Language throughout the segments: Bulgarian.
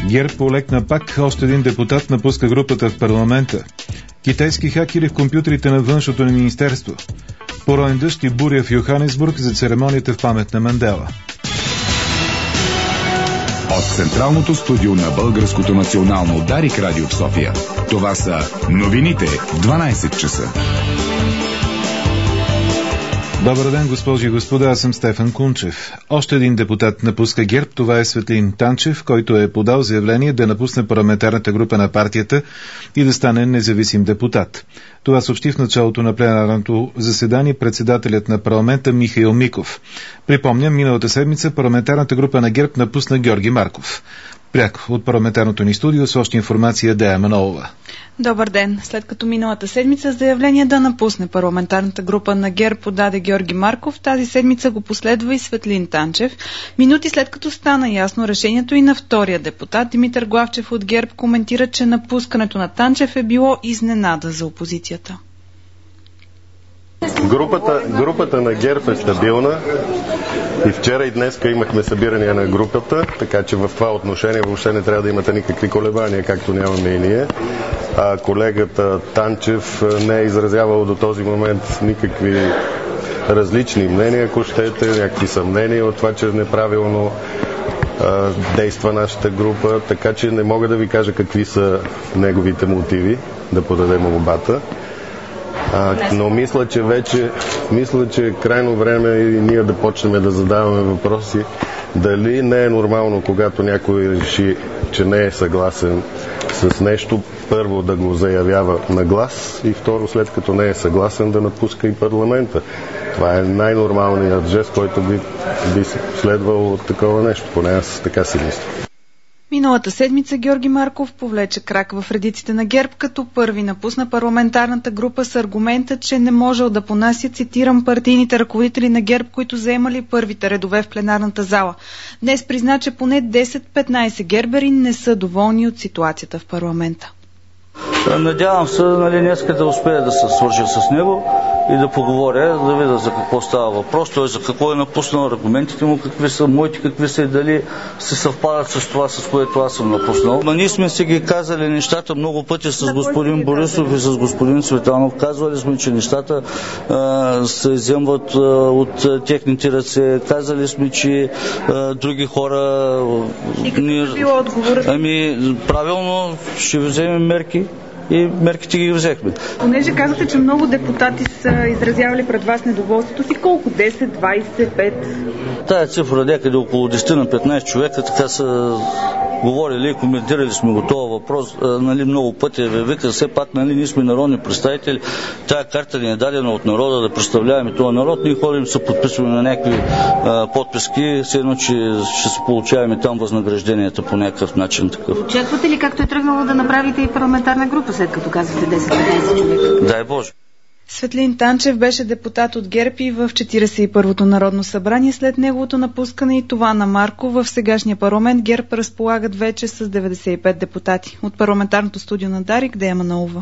ГЕРБ полекна пак, още един депутат напуска групата в парламента. Китайски хакери в компютрите на външното министерство. Пороен дъжд и буря в Йоханесбург за церемонията в памет на Мандела. От Централното студио на Българското национално Дарик радио в София. Това са новините в 12 часа. Добър ден, госпожи и господа, аз съм Стефан Кунчев. Още един депутат напуска ГЕРБ, това е Светлин Танчев, който е подал заявление да напусне парламентарната група на партията и да стане независим депутат. Това съобщи в началото на пленарното заседание председателят на парламента Михаил Миков. Припомням, миналата седмица парламентарната група на ГЕРБ напусна Георги Марков. Пряко от парламентарното ни студио с още информация Дея Манолова. Добър ден! След като миналата седмица заявление да напусне парламентарната група на ГЕРБ подаде Георги Марков, тази седмица го последва и Светлин Танчев. Минути след като стана ясно решението и на втория депутат, Димитър Главчев от ГЕРБ коментира, че напускането на Танчев е било изненада за опозицията. Групата на ГЕРБ е стабилна и вчера и днеска имахме събирания на групата, така че в това отношение въобще не трябва да имате никакви колебания, както нямаме и ние. А колегата Танчев не е изразявал до този момент никакви различни мнения, ако щете, някакви съмнения от това, че неправилно действа нашата група, така че не мога да ви кажа какви са неговите мотиви да подаде молбата. Но мисля, че е крайно време и ние да почнем да задаваме въпроси дали не е нормално, когато някой реши, че не е съгласен с нещо, първо да го заявява на глас и второ, след като не е съгласен, да напуска и парламента. Това е най-нормалният жест, който би следвал от такова нещо, поне аз така си мисля. Миналата седмица Георги Марков повлече крак в редиците на ГЕРБ, като първи напусна парламентарната група с аргумента, че не можел да понася, цитирам, партийните ръководители на ГЕРБ, които заемали първите редове в пленарната зала. Днес призна, че поне 10-15 гербери не са доволни от ситуацията в парламента. Надявам се, днеска да успея да се свържа с него и да поговоря, да видя за какво става въпрос, т.е. за какво е напуснал, аргументите му какви са, моите какви са и дали се съвпадат с това, с което аз съм напуснал. Ние сме си ги казали нещата много пъти с господин Борисов и с господин Цветанов. Казвали сме, че нещата се изземват от техните ръце. Казали сме, че други хора... правилно ще вземем мерки. И мерките ги взехме. Понеже казвате, че много депутати са изразявали пред вас недоволството си, колко? 10, 20, 5? Тая цифра някъде около 10 на 15 човека, така са говорили и коментирали сме го този въпрос, много пъти вика, все пак ние сме народни представители, тая карта ни е дадена от народа да представляваме този народ, ние ходим се подписваме на някакви подписки, все едно, че ще се получаваме там възнагражденията по някакъв начин такъв. Очаквате ли, както е тръгнало, да направите и парламентарна група, след като казвате 10-15 човека? Дай Боже. Светлин Танчев беше депутат от ГЕРБ и в 41-то Народно събрание. След неговото напускане и това на Марко, в сегашния парламент ГЕРБ разполагат вече с 95 депутати. От парламентарното студио на Дарик, Дея Манолова.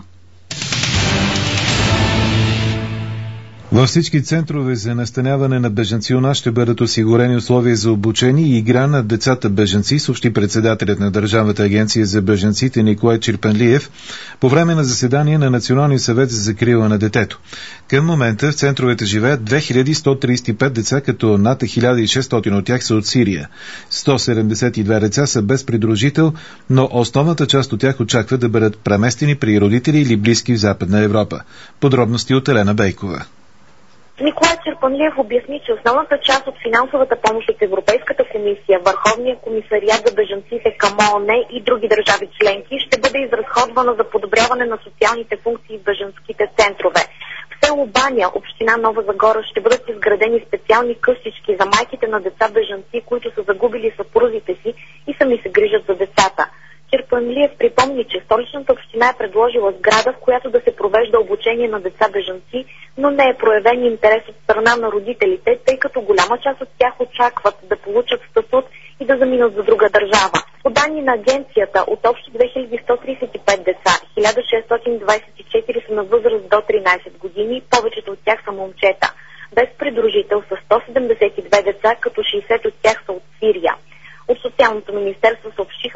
Във всички центрове за настаняване на бежанци у нас ще бъдат осигурени условия за обучение и игра на децата бежанци, съобщи председателят на Държавната агенция за бежанците Николай Чирпанлиев по време на заседание на Националния съвет за закрила на детето. Към момента в центровете живеят 2135 деца, като над 1600 от тях са от Сирия. 172 деца са без придружител, но основната част от тях очаква да бъдат преместени при родители или близки в Западна Европа. Подробности от Елена Бейкова. Николай Чирпанлиев обясни, че основната част от финансовата помощ от Европейската комисия, Върховния комисариат за бежанците към ООН и други държави членки ще бъде изразходвана за подобряване на социалните функции в бежанските центрове. В село Баня, община Нова Загора, ще бъдат изградени специални къщички за майките на деца бежанци, които са загубили съпрузите си и сами се грижат за децата. Чирпанлиев припомни, че столичната община е предложила сграда, в която да се провежда обучение на деца бежанци, но не е проявен интерес от страна на родителите, тъй като голяма част от тях очакват да получат статут и да заминат за друга държава. По данни на агенцията, от общо 2135 деца, 1624 са на възраст до 13 години, повечето от тях са момчета. Без придружител са 172 деца, като 60 от тях са от Сирия. От Социалното министерство съобщиха, че са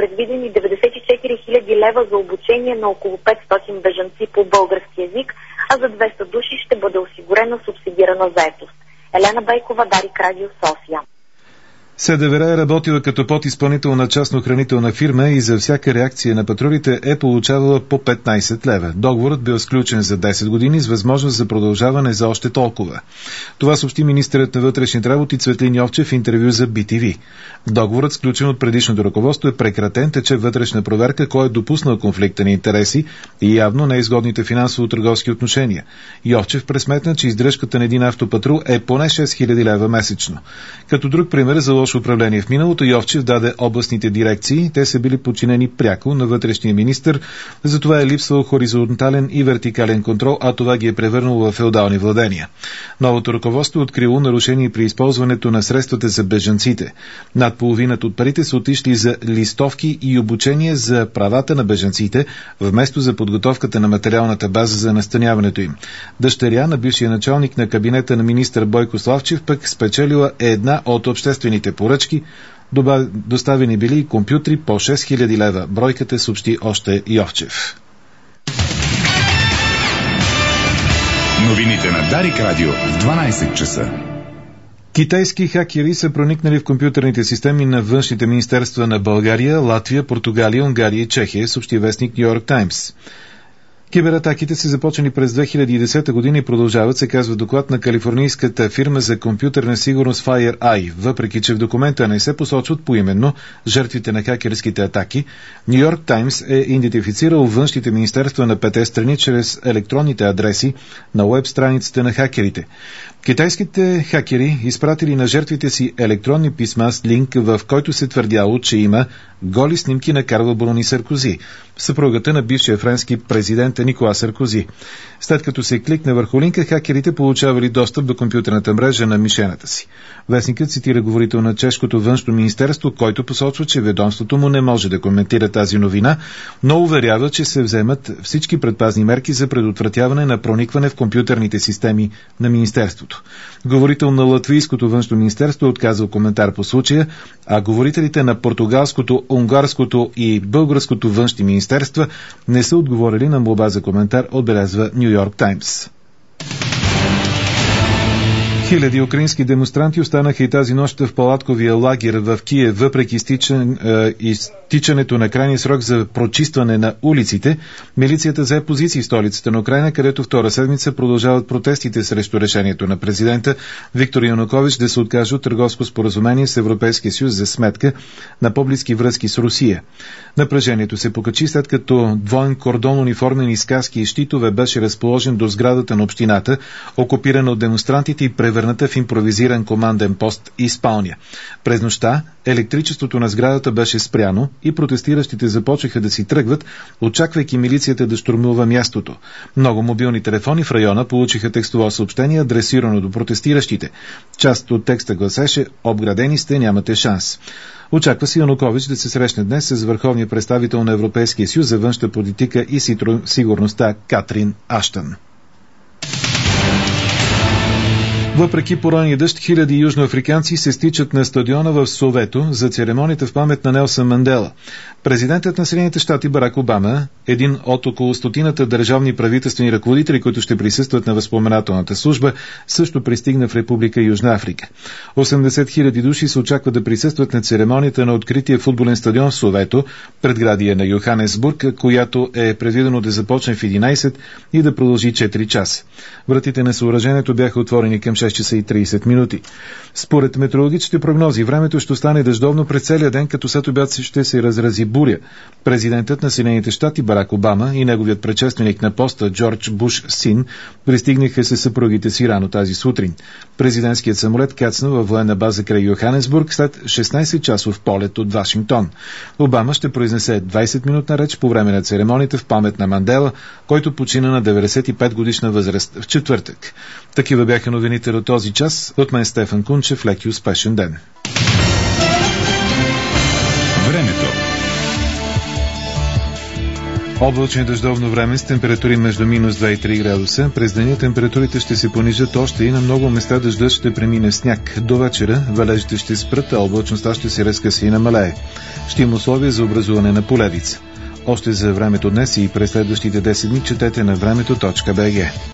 предвидени 94 000 лева за обучение на около 500 бежанци по български език, а за 200 души ще бъде осигурена субсидирана заетост. Елена Бейкова, Дарик Радио, София. СДВР е работила като подизпълнител на частна охранителна фирма и за всяка реакция на патрулите е получавала по 15 лева. Договорът бил сключен за 10 години с възможност за продължаване за още толкова. Това съобщи министърът на вътрешните работи Цветлин Йовчев в интервю за BTV. Договорът, сключен от предишното ръководство, е прекратен, тече вътрешна проверка кой е допуснал конфликта на интереси и явно неизгодните финансово-търговски отношения. Йовчев пресметна, че издръжката на един автопатрул е поне 6000 лева месечно. Като друг пример за лошо управление в миналото, Йовчев даде областните дирекции. Те са били подчинени пряко на вътрешния министър, затова е липсвал хоризонтален и вертикален контрол, а това ги е превърнало в феодални владения. Новото ръководство открило нарушение при използването на средствата за бежанците. Над половината от парите са отишли за листовки и обучение за правата на бежанците, вместо за подготовката на материалната база за настаняването им. Дъщеря на бившия началник на кабинета на министър Бойко Славчев пък спечелила една от обществените поръчки. Доставени били и компютри по 6000 лева. Бройката съобщи още Йовчев. Новините на Дарик Радио в 12 часа. Китайски хакери са проникнали в компютърните системи на външните министерства на България, Латвия, Португалия, Унгария и Чехия, съобщи вестник Ню Йорк Таймс. Кибератаките са започнали през 2010 година и продължават, се казва доклад на калифорнийската фирма за компютърна сигурност FireEye. Въпреки че в документа не се посочват поименно жертвите на хакерските атаки, Ню Йорк Таймс е идентифицирал външните министерства на 5 страни чрез електронните адреси на уеб страниците на хакерите. Китайските хакери изпратили на жертвите си електронни писма с линк, в който се твърдяло, че има голи снимки на Карл Бруни Саркози, съпругата на бившия френски президент Никола Саркози. След като се кликне върху линка, хакерите получавали достъп до компютърната мрежа на мишената си. Вестникът цитира говорител на чешкото външно министерство, който посочва, че ведомството му не може да коментира тази новина, но уверява, че се вземат всички предпазни мерки за предотвратяване на проникване в компютърните системи на министерството. Говорител на латвийското външно министерство е отказал коментар по случая, а говорителите на португалското, унгарското и българското външни министерства не са отговорили на молба за коментар, отбелязва Ню Йорк Таймс. Хиляди украински демонстранти останаха и тази нощ в палатковия лагер в Киев, въпреки изтичането на крайния срок за прочистване на улиците. Милицията взе позиции в столицата на Украйна, където втора седмица продължават протестите срещу решението на президента Виктор Янукович да се откаже от търговско споразумение с Европейския съюз за сметка на по-близки връзки с Русия. Напрежението се покачи, след като двоен кордон униформени с каски и щитове беше разположен до сградата на общината, окупирана от демонстрантите и превърната в импровизиран команден пост и спалня. През нощта електричеството на сградата беше спряно и протестиращите започнаха да си тръгват, очаквайки милицията да щурмува мястото. Много мобилни телефони в района получиха текстово съобщение, адресирано до протестиращите. Част от текста гласеше: "Обградени сте, нямате шанс." Очаква се Янукович да се срещне днес с върховния представител на Европейския съюз за външна политика и сигурността Катрин Аштън. Въпреки поройния дъжд, хиляди южноафриканци се стичат на стадиона в Совето за церемонията в памет на Нелсън Мандела. Президентът на Съединените щати Барак Обама, един от около стотината държавни правителствени ръководители, които ще присъстват на възпоменателната служба, също пристигна в Република Южна Африка. 80 000 души се очаква да присъстват на церемонията на открития футболен стадион в Совето, предградие на Йоханесбург, която е предвидено да започне в 11 и да продължи 4 часа. Вратите на съоръжението бяха отворени към 6 часа и 30 минути. Според метеорологичните прогнози, времето ще остане дъждовно през целия ден, като след обяд ще се разрази буря. Президентът на Съединените щати Барак Обама и неговият предшественик на поста Джордж Буш син пристигнаха със съпругите си рано тази сутрин. Президентският самолет кацна във военна база край Йоханесбург след 16-часов полет от Вашингтон. Обама ще произнесе 20-минутна реч по време на церемонията в памет на Мандела, който почина на 95 годишна възраст в четвъртък. Такива бяха новините до този час. От мен Стефан Кунчев, лек и успешен ден. Времето. Облачно и дъждовно време с температури между минус 2 и 3 градуса. През деня температурите ще се понижат още и на много места дъждът ще премине в сняг. До вечера валежите ще спрат, а облачността ще се разкъси и намалее. Ще има условия за образуване на поледица. Още за времето днес и през следващите 10 дни четете на времето.bg.